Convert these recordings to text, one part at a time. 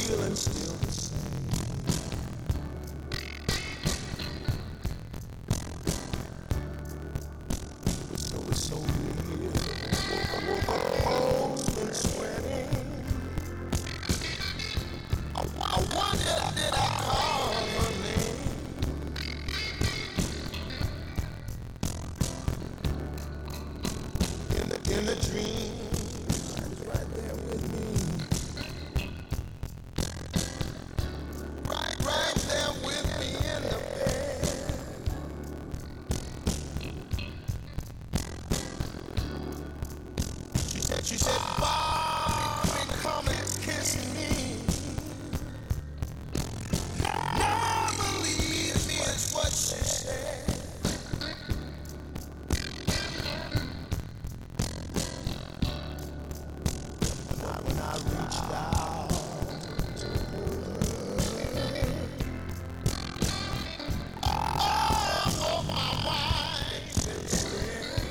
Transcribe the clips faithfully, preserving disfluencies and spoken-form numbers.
feeling still the same. So it's so real. Woke up cold and sweating. I, I wonder did I call her name? In the in the dream, I was right there with me. Right, right there with me in the bed. She said, she said, Bobby, come and kiss me. Never leave me is what she said. When I, when I reached out to her, oh, my wife is there.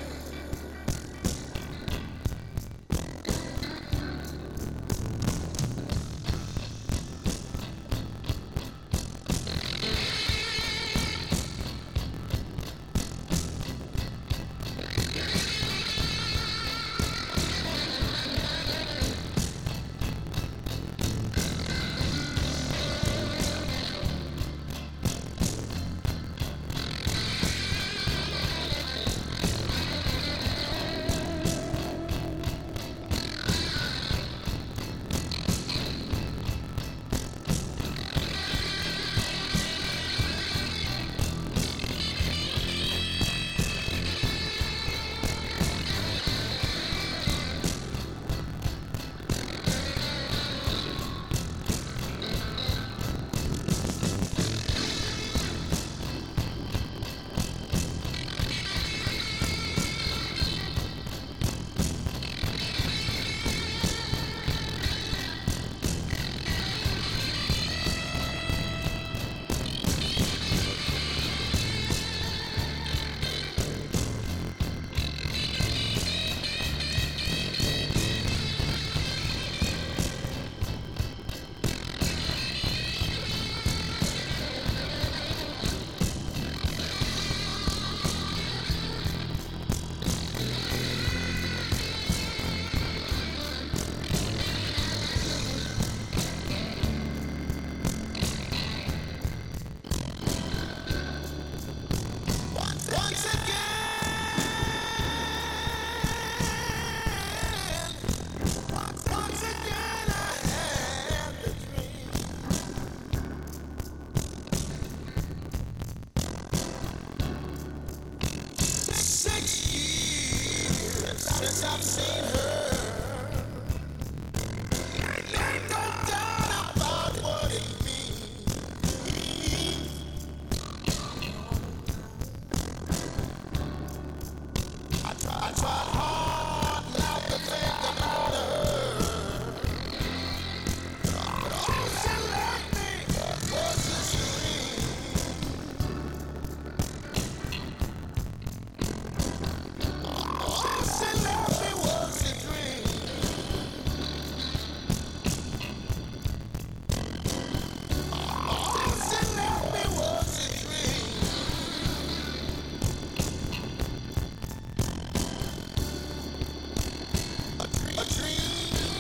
Once again, once, once again I had the dream. Six years since I've seen her. Ain't no doubt about what it means. I tried, I tried hard not to think about her. But all she left me was a dream. All she left me was a dream. All she left me was a dream. A dream. A dream.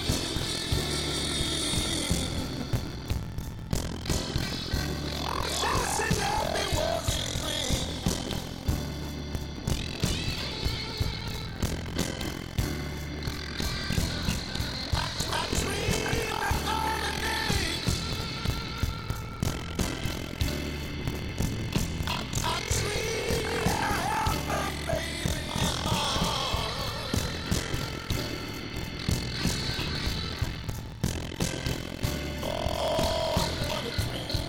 All she left me was a dream. I dreamed of golden days. I, I dreamed I had my baby in my arms. Oh, what a dream.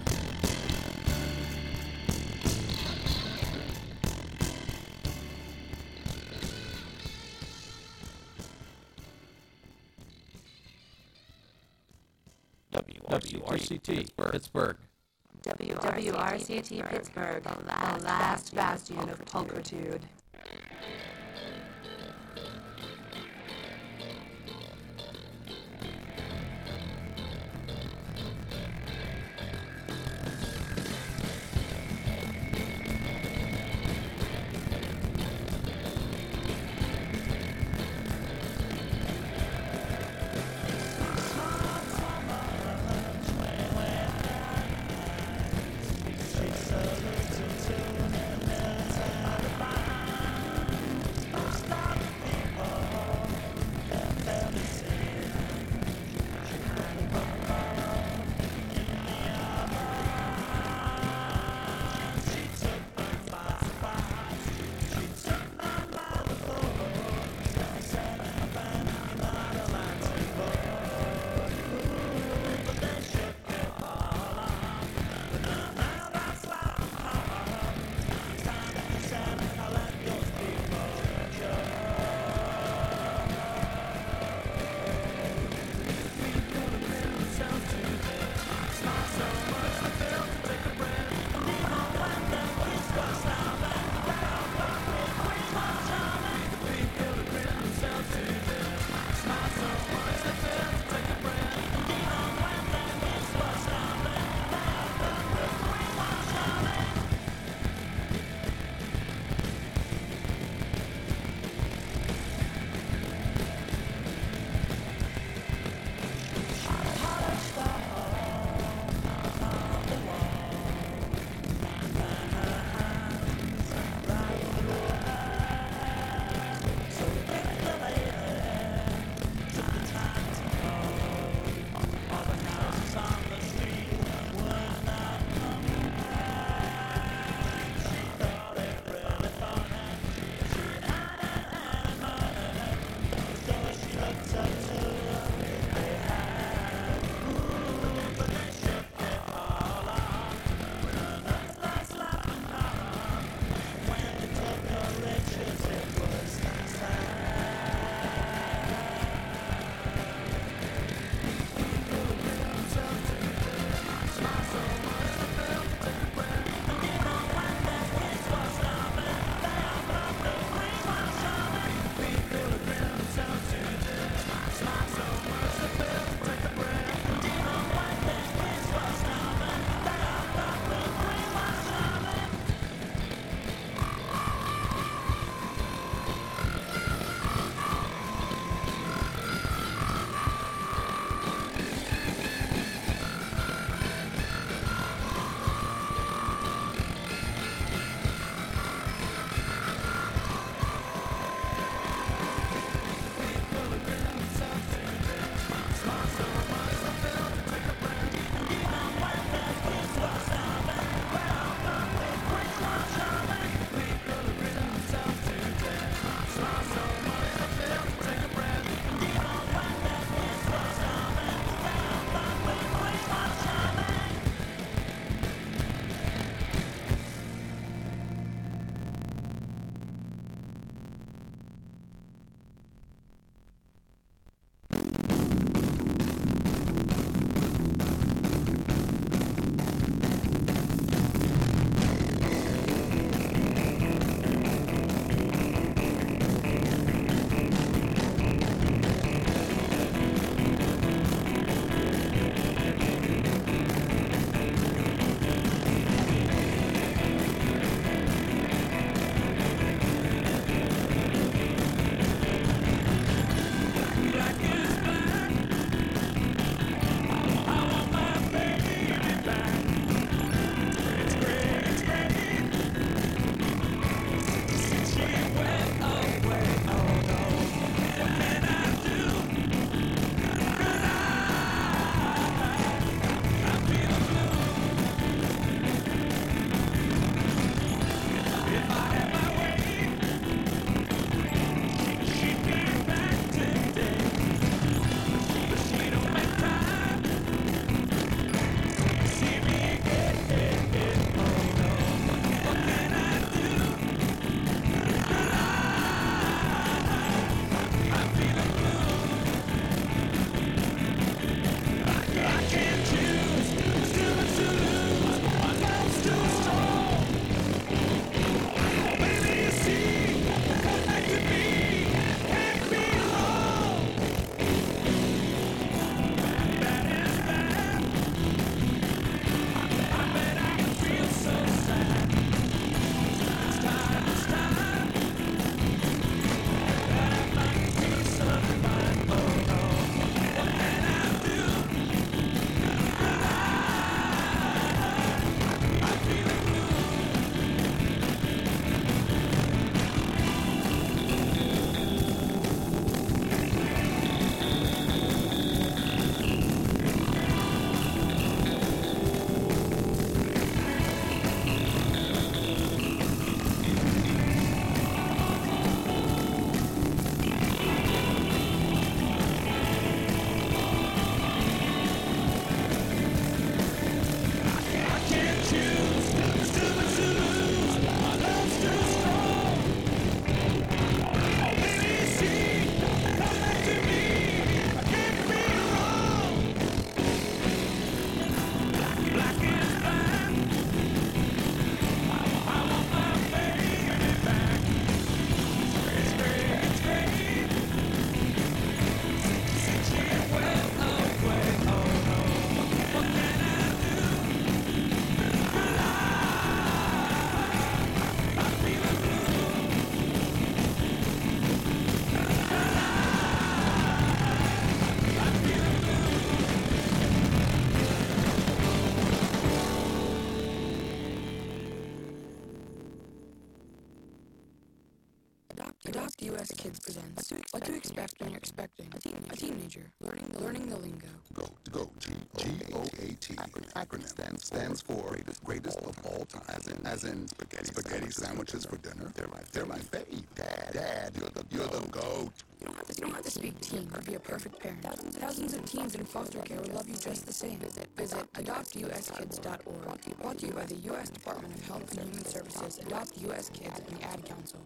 W R C T Pittsburgh. W R C T Pittsburgh, the last bastion of pulchritude. Adopt U S Kids presents What to Expect When You're Expecting a, teen, a Teenager Learning the, learning the Lingo. Go, go, G O A T. Acronym stands stands for greatest, greatest of all time. As in, as in spaghetti, spaghetti sandwiches for dinner. They're my, they're my fave. Dad, Dad, you're the, you're the goat. You don't have to, you don't have to speak teen or be a perfect parent. Thousands, thousands of teens in foster care would love you just the same. Visit, visit adopt U S kids dot org. Brought to you by the U S Department of Health and Human Services, Adopt U S Kids, and the Ad Council.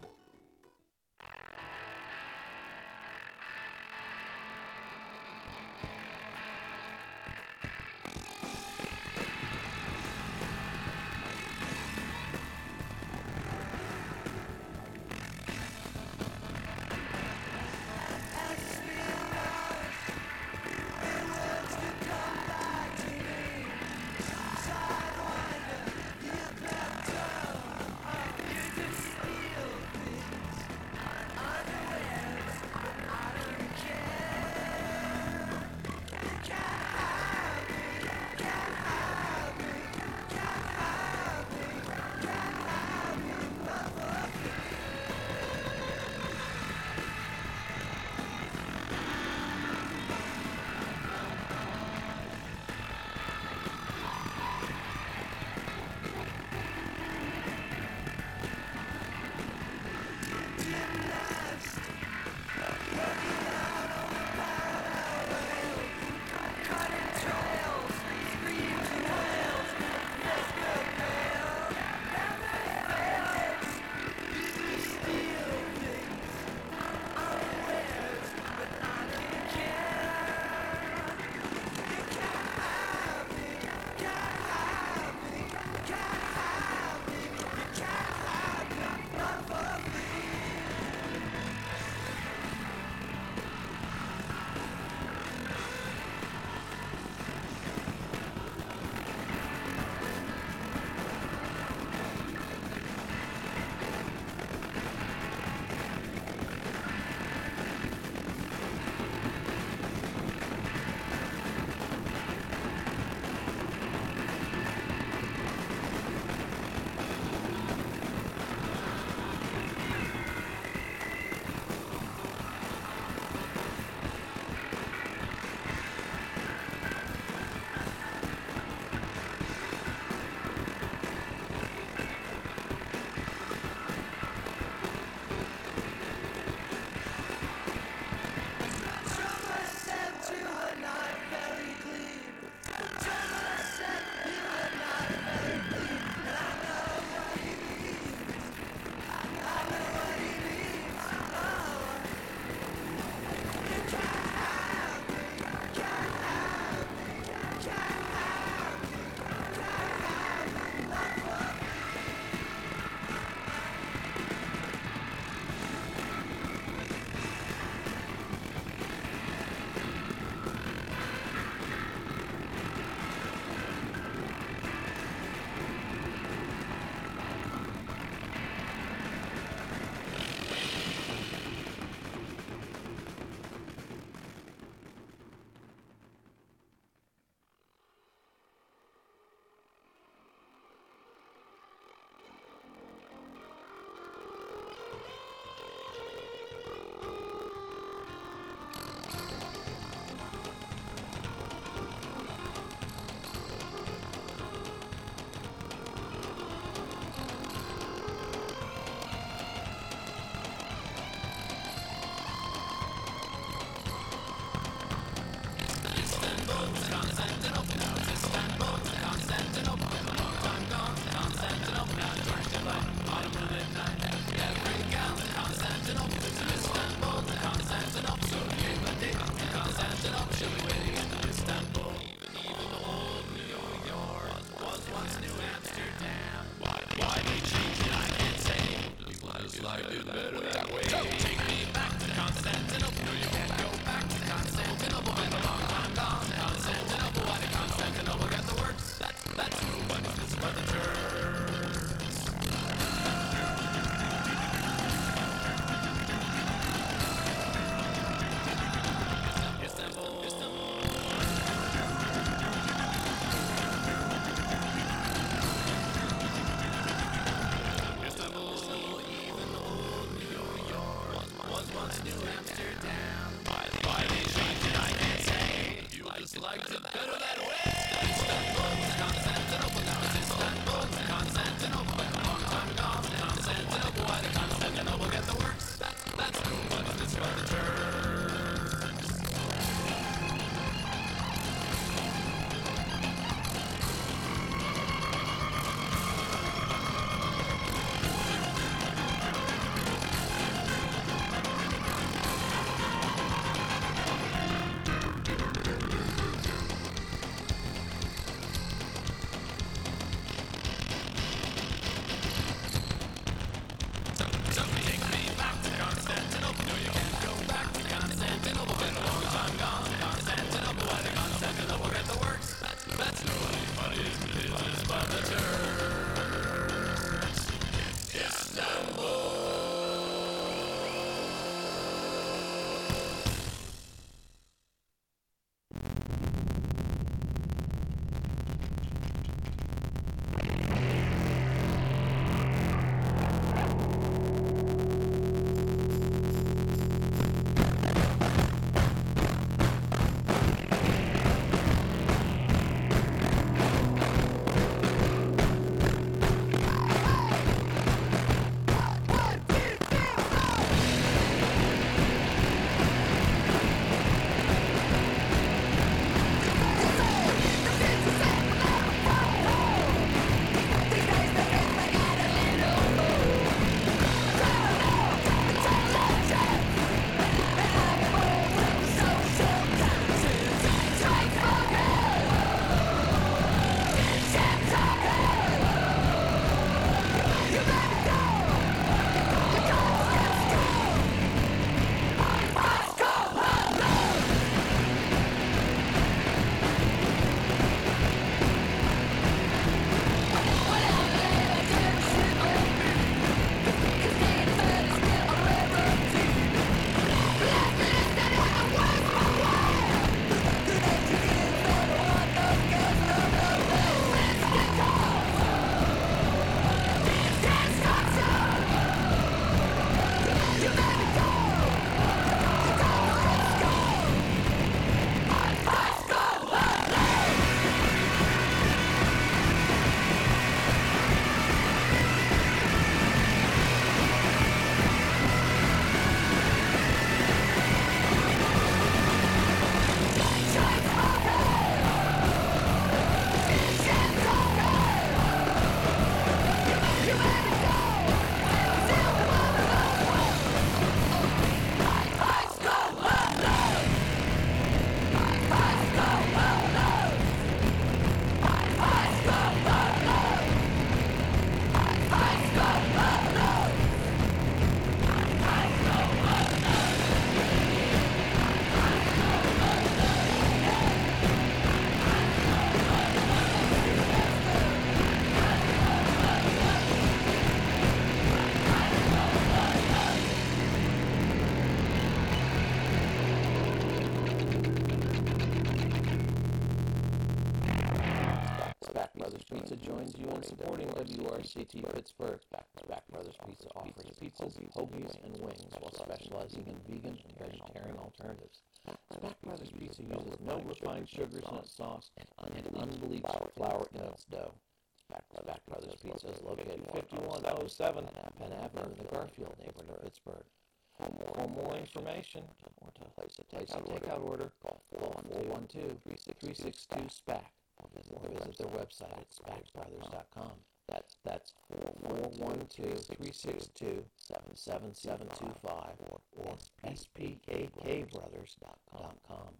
C T Pittsburgh. Back Brothers Pizza offers pizzas, hoagies, and wings while specializing in vegan and vegetarian alternatives. Back Brothers Pizza uses no refined sugars in its sauce and unbleached flour in its dough. Back Brothers Pizza is located fifty-one oh seven Penn Avenue in the Garfield neighborhood of Pittsburgh. For more information or to place a takeout order, call four one two, three six two, S P A C or visit their website at spac brothers dot com. That's that's four one two, three six two, seven seven two five or S P K K brothers dot com.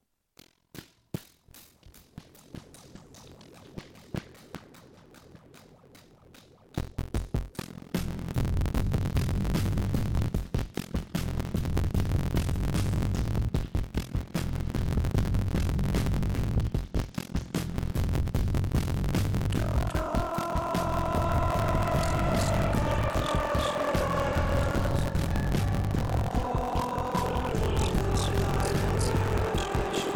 Show.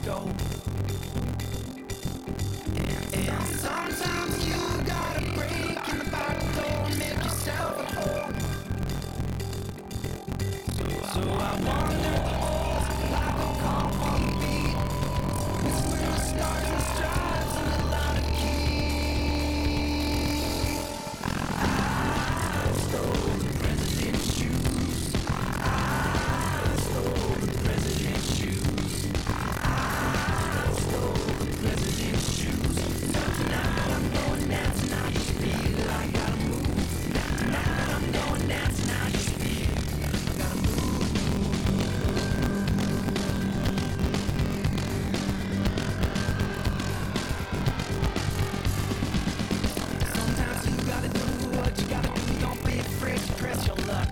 stove. And sometimes you gotta break in the back door and make yourself at home. So, so I wander the halls like a cop on the beat. It's when the stars and stripes and the light of keys. I stole the president's shoes. I stole the president's shoes. I stole the president's shoes. So tonight I'm going dancing, I just feel it, I gotta move. Tonight I'm going dancing, I just feel it, I gotta move. Sometimes you gotta do what you gotta do, don't be afraid to press your luck.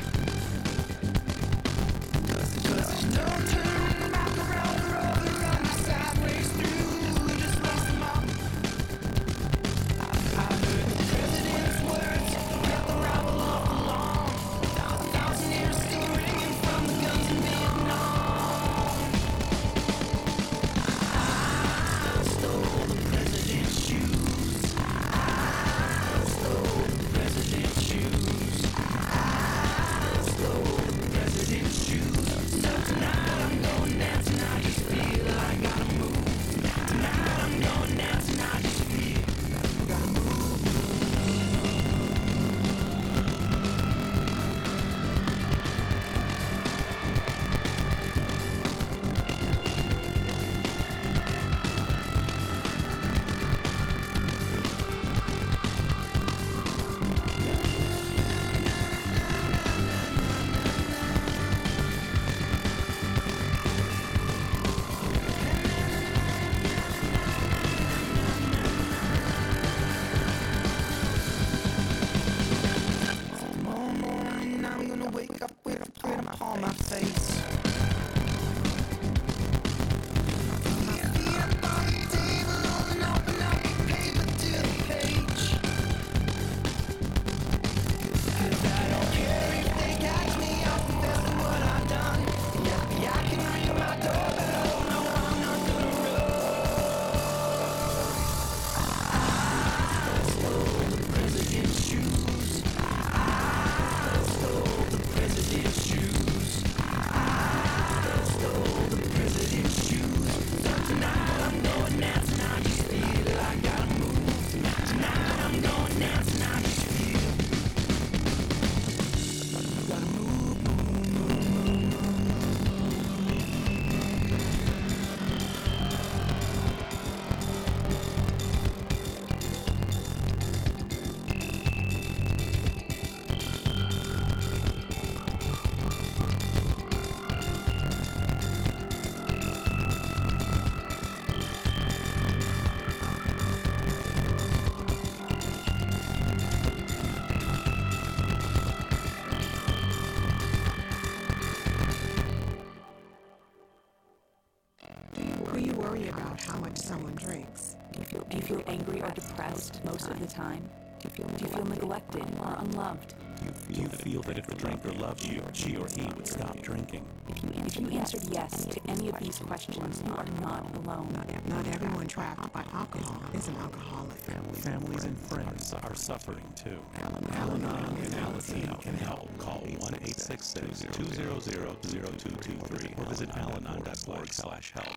Cause there's no turning back around the road and run you sideways through, just lace them up. I heard the president's words, kept the rabble off the lawn. Thousand, thousand ears still ringing from the guns in Vietnam. I stole the president's shoes. I stole the president's shoes. I stole the president's shoes. So tonight I'm going dancing, I just feel it, I gotta move. Tonight I'm going dancing, I just feel I gotta move. Tomorrow morning I'm gonna wake up with a grin upon my face. My feet up on the table and open up the paper to the page. 'Cause I don't care if they catch me out confessing what I've done. Yeah, yeah, I can ring my doorbell, no, I'm not gonna run. I stole the president's shoes. I stole the president's shoes. I stole the president's shoes. So tonight I'm going dancing, I just feel it, I gotta move. Tonight I'm going dancing, I just feel it. I gotta move, move, move, move. Do you worry about how much someone drinks? Do you feel, do you feel angry or depressed most of the time? Do you feel, do you feel neglected or unloved? Do you feel that if the drinker loved you, she or he would stop drinking? If you, if you answered yes to any of these questions, you are not alone. Not, not everyone trapped by alcohol is an alcoholic. Families and friends are suffering too. Al-Anon and Al-Anon can help. Call one eight six six, two zero zero, zero two two three or visit alanon dot org slash help.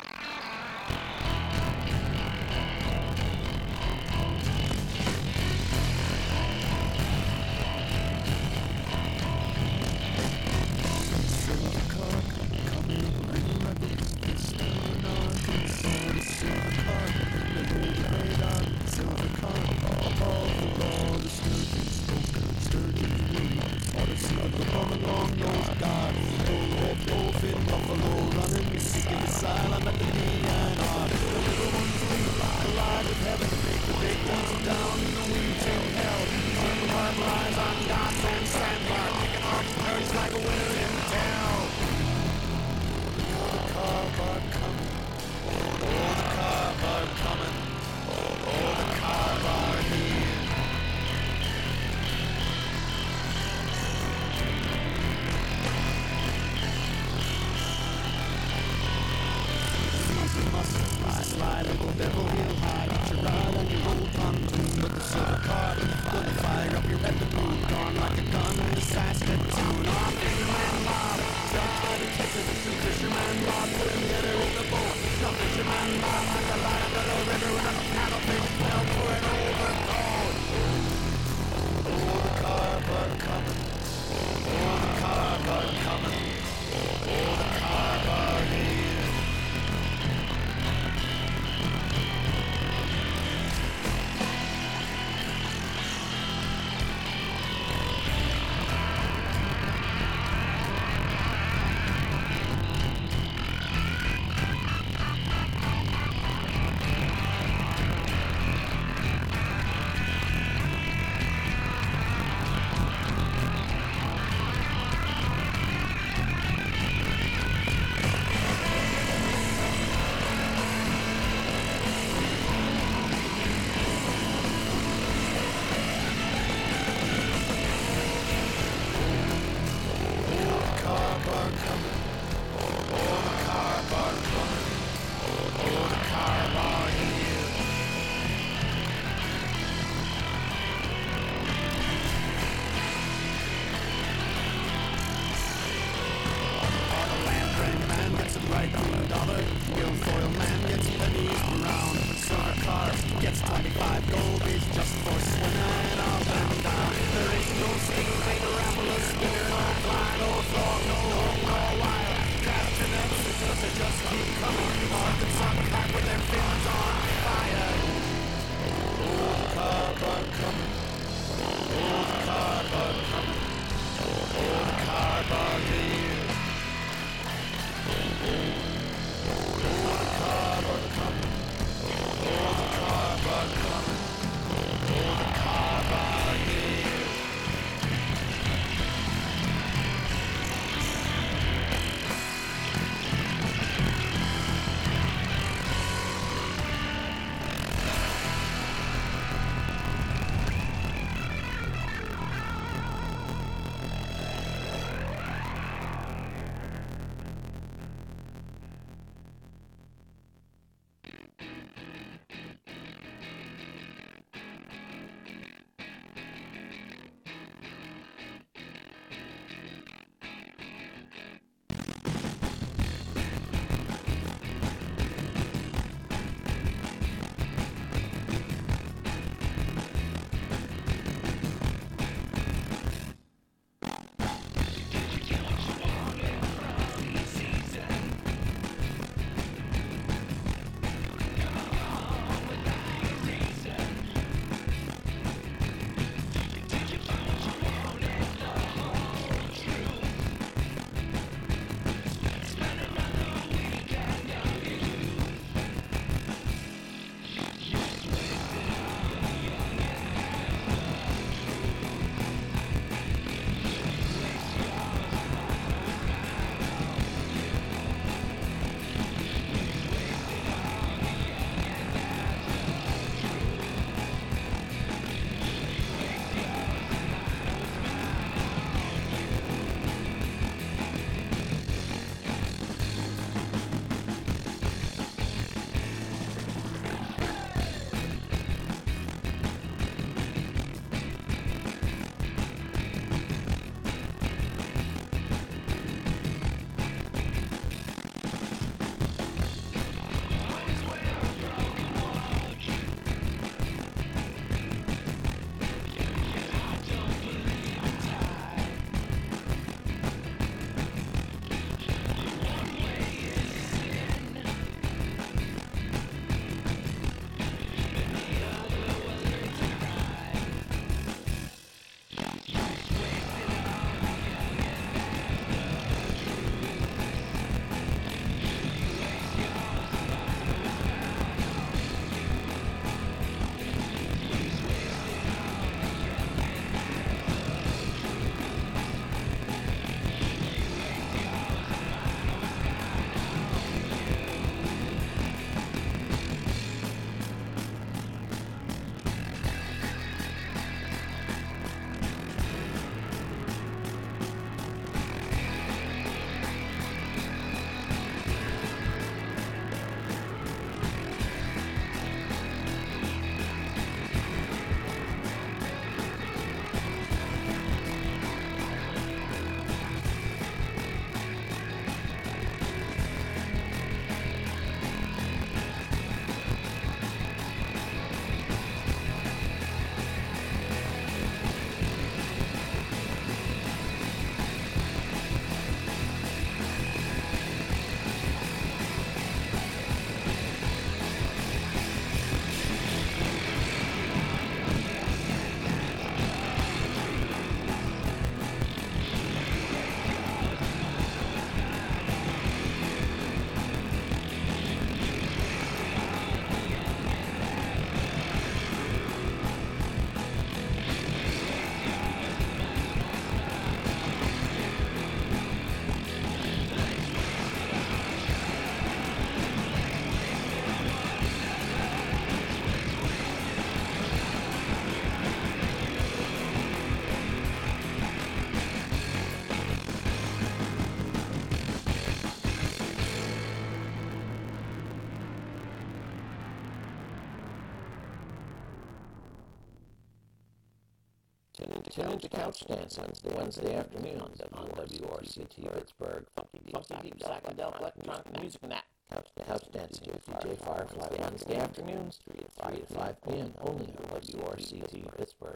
Tune into Couch Dance Wednesday, Wednesday afternoons on W R C T Pittsburgh. Funky deep, deep psychedelic electronic music and that. Couch Dancing with D J Firefly Wednesday afternoons, three to five p.m. only on W R C T Pittsburgh.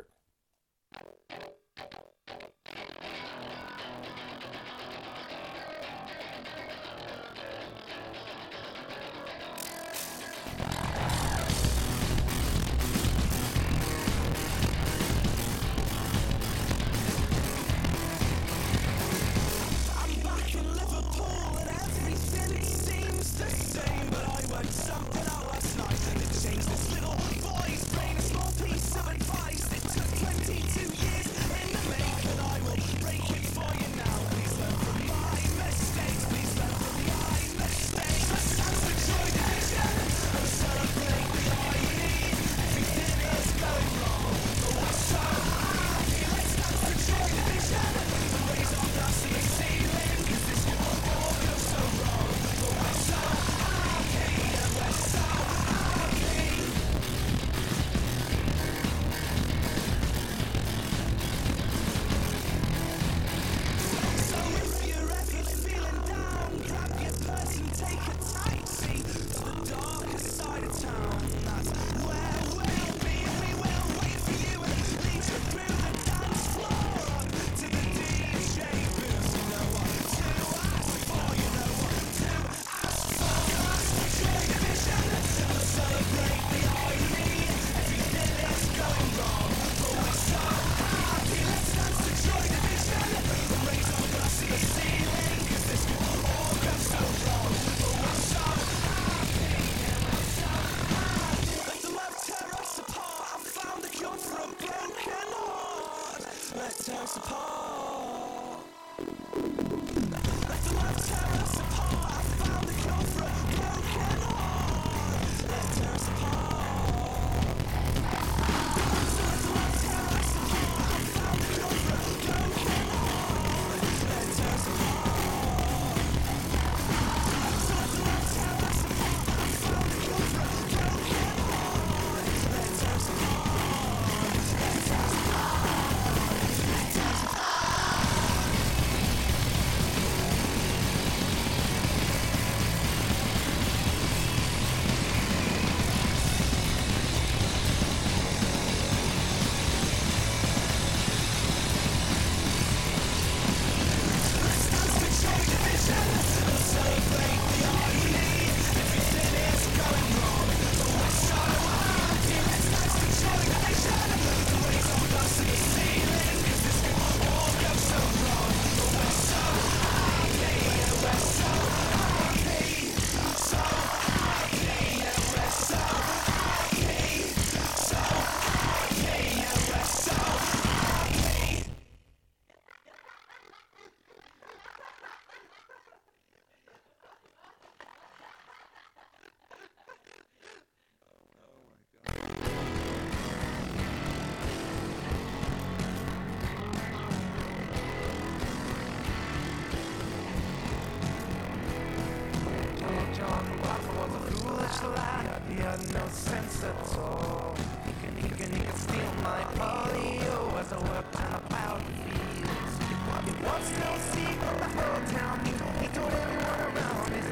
No sense at all. He can, he can, he can steal my polio as I work on a pile of fields. It was no secret the whole town knew. He told everyone around his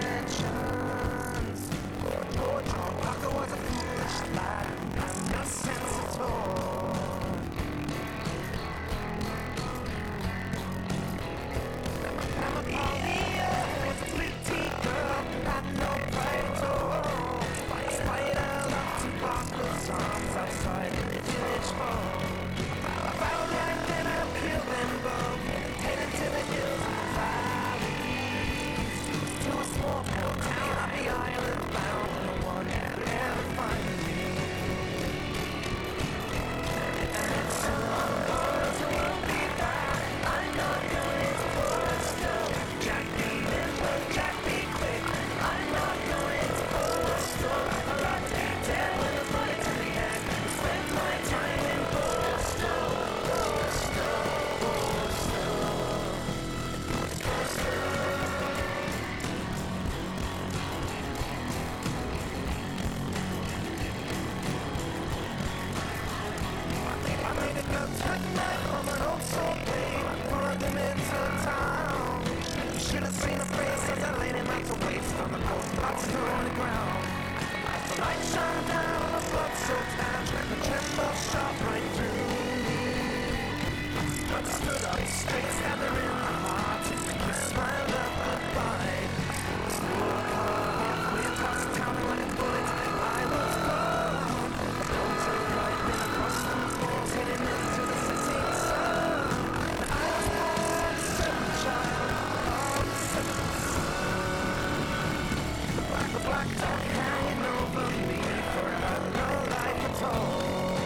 intentions. Poor John Parker was a foolish lad who had no sense at all. Now my polio was a pretty girl, had no pride at all. Songs outside the village hall. I found them and then I killed them both. Headed to the hills and valleys, to a small town. life from an old soul blade. Brought them into town. You should have seen the face as I laid him out to waste on the cold box on the ground. The light shone down on the blood-soaked hands, and the tremble shot right through me. But stood up straight, stabbed her in the heart, and he smiled up goodbye. Swore halfway across town, and like a bullet, I was gone. Don't turn right, then across the floors, heading into the setting sun. And I was born a seventh child of the seventh son. The black dog hanging over me forever, no life at all.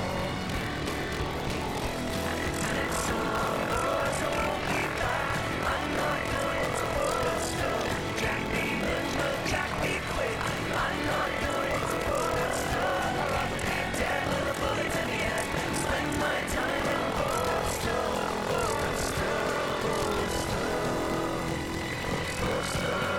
And it's so long, boys, I won't be back. I'm not going to bullet still. Jack me nimble, Jack me quick. I'm not going to bullet still. I'd rather be dead with a bullet in the end. Spend my time in bullet still, bullet still, bullet still, bullet still.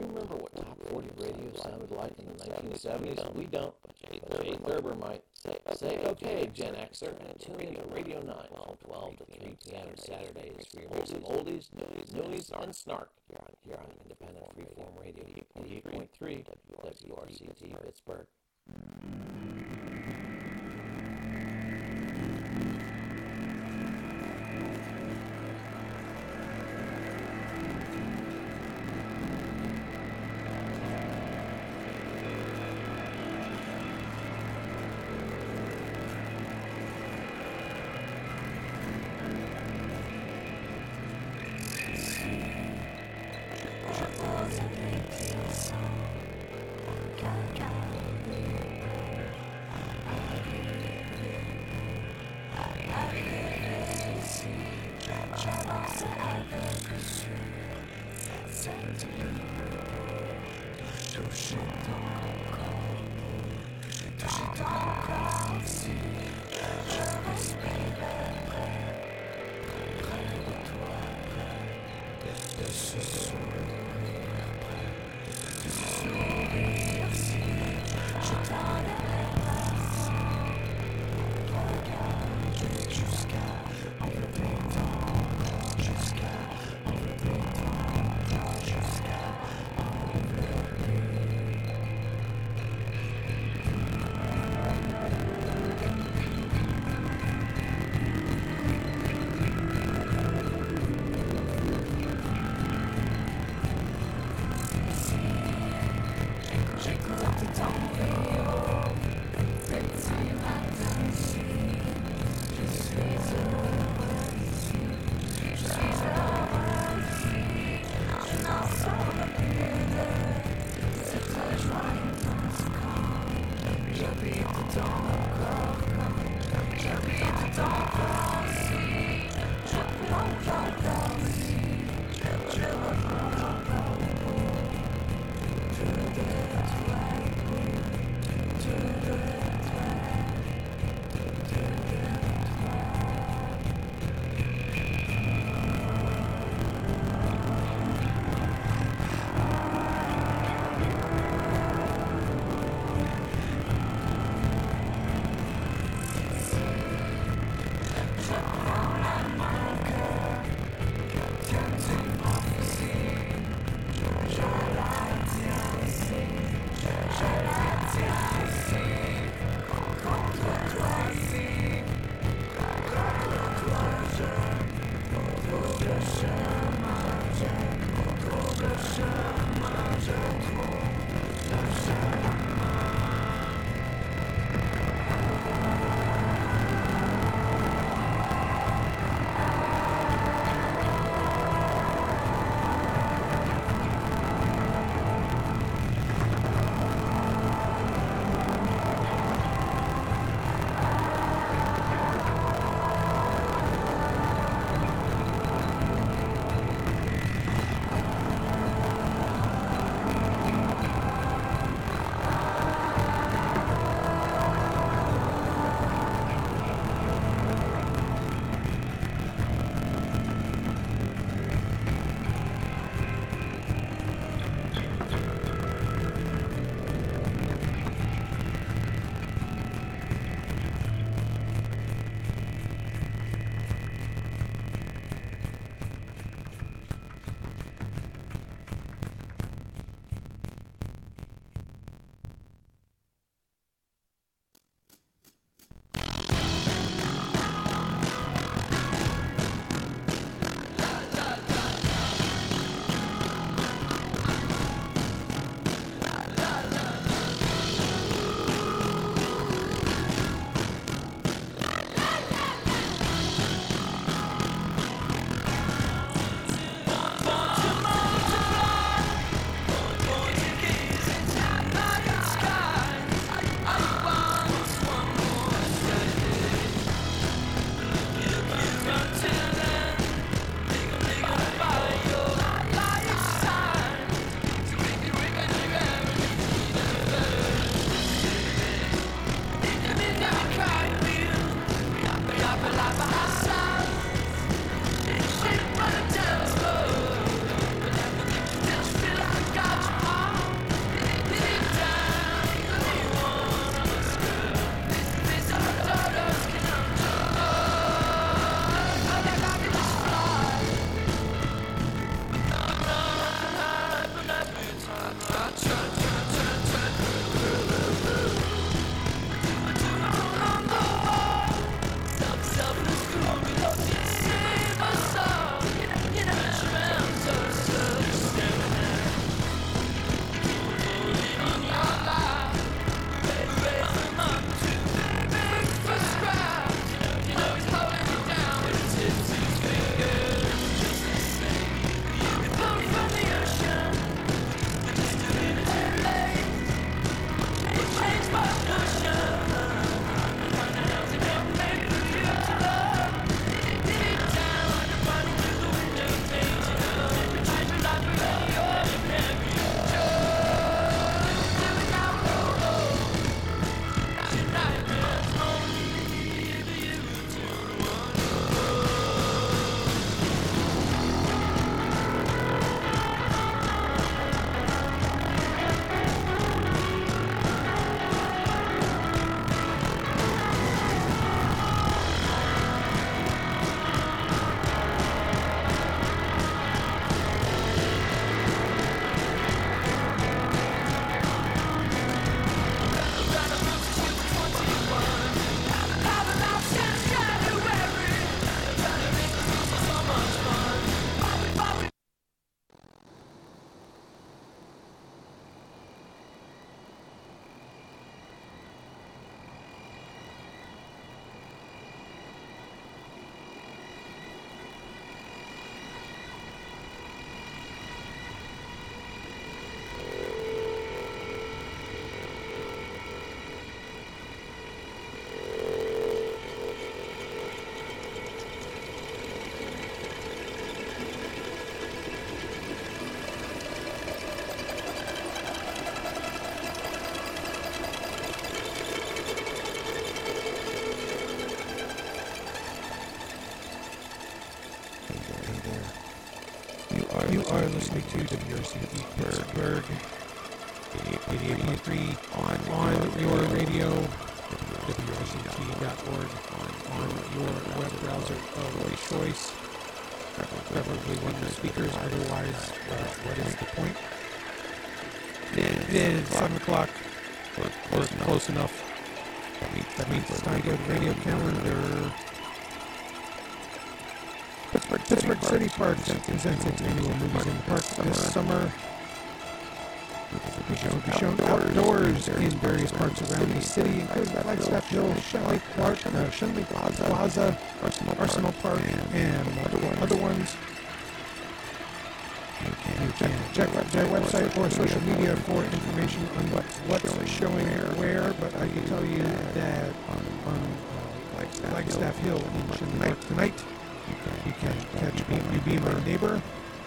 sounded like in the nineteen seventies. We don't, but Jay Thurber might. Say, Say okay, Gen Xer, and tune in to Radio nine from twelve to three p.m. Saturdays for your mix of oldies, newies, and snark here on, here on Independent Freeform Radio, eighty-eight point three W R C T Pittsburgh. You are, you are listening to W R C T Pittsburgh, eighty-eight point three on, on your radio, W R C T dot org, on, on your web browser of choice, preferably one of the speakers, otherwise, uh, what is the point? It is seven o'clock, or, or close enough. That means it's time to go to radio calendar. Pittsburgh, Pittsburgh City Parks presents its annual Movies in the Park this summer. We'll be shown outdoors in various parks around the city, including Flagstaff Hill, Shenley Park, uh, Shenley Plaza, Arsenal, Arsenal Park, and other ones. You can check their website or social media for information on what, what's showing where, but I can tell you that on, on uh, Flagstaff Hill in Shenley Park tonight, you can catch Me, You Be My Neighbor.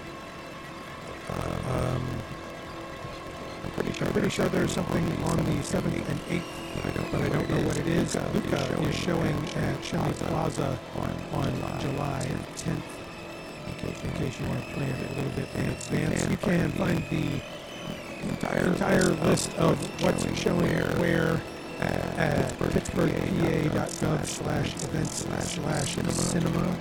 Uh, um, I'm pretty sure, pretty sure there's something on the seventh and eighth, but I don't know what it is. Luca is showing at Shenley Plaza on, on July tenth. In case you want to plan it a little bit in advance, you can find the entire, entire list of what's showing where at, at pittsburgh p a dot gov slash events slash cinema.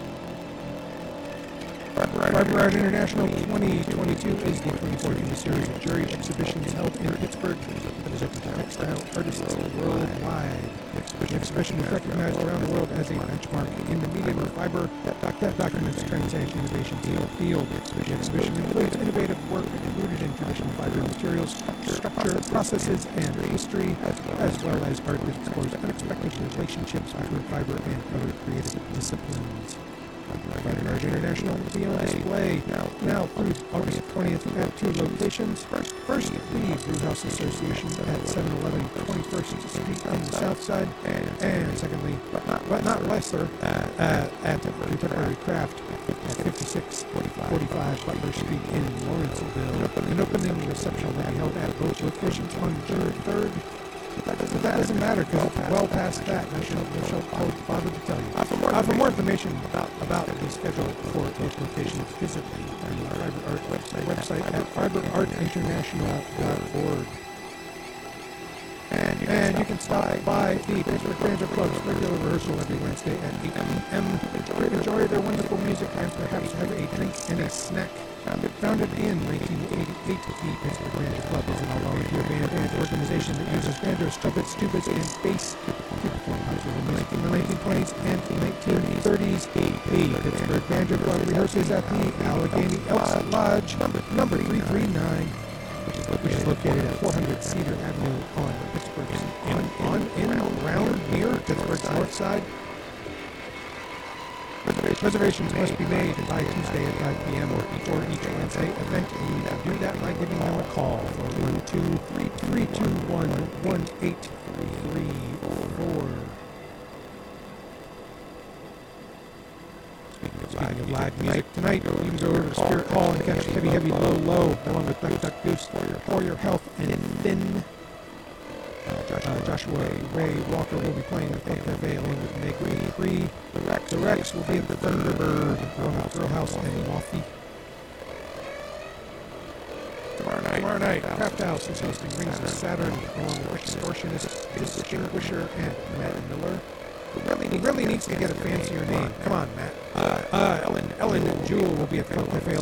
Fiber Art International twenty twenty-two is the twenty-fourth in the series of jury exhibitions held in Pittsburgh that is open to textile artists worldwide. The exhibition is recognized around the world as a benchmark in the medium of fiber that documents transaction innovations in the field. The exhibition includes innovative work rooted in traditional fiber materials, structure, processes, and history, as well as art that explores unexpected relationships between fiber and other creative disciplines. Fiber Art International will be on display now, now through August twentieth at two locations. First, first the Brewhouse Association at seven eleven twenty-first Street on the south side, and, and secondly, but not, but not lesser, uh, uh, at Contemporary Craft at fifty-six forty-five Butler Street in Lawrenceville. An opening reception will be held at both locations on June third. That doesn't, that doesn't matter because it's well past that. I shall, I shall bother to tell you. Uh, for, more uh, for more information about, about the schedule for each location, visit the Fiber Art website, website at fiber art international dot org. And you, and you can stop by the Pittsburgh Banjo Club's regular rehearsal every Wednesday at eight p m Enjoy their wonderful music and perhaps have a drink and a snack. Founded, founded in nineteen eighty-eight, the Pittsburgh Banjo Club is an all-volunteer band and organization that uses banjos, trumpets, tubas, and bass to perform popular music in the nineteen twenties and nineteen thirties. The Pittsburgh Banjo Club rehearses at the Allegheny Elks Lodge, number, number three three nine. Which is, which is located at four hundred Cedar Avenue on Pittsburgh's on, on, in, around, near Pittsburgh's north side. Reservations, reservations must be made by Tuesday at five p m or before each Wednesday event. You can do that by giving them a call for one two three three two one one eight three four. Speaking of, Speaking of live music tonight, you can go over to Spirit Hall and catch Heavy Heavy Low Low along with Duck Duck Goose for your, for your health and Finn. Uh, Joshua, uh, Joshua Ray Walker will be playing at the Cafe along with Meg Free. The Rex, the Rex will be at the Thunderbird, Grill House, and Waffy. Tomorrow night, Tomorrow night Craft House is hosting Rings of Saturn along with Extortionist, Distinguisher, and Matt Miller. He really, he really needs to get a fancier name. Come on, Matt. Uh, uh, Ellen, Ellen Jewell will be at the Cafe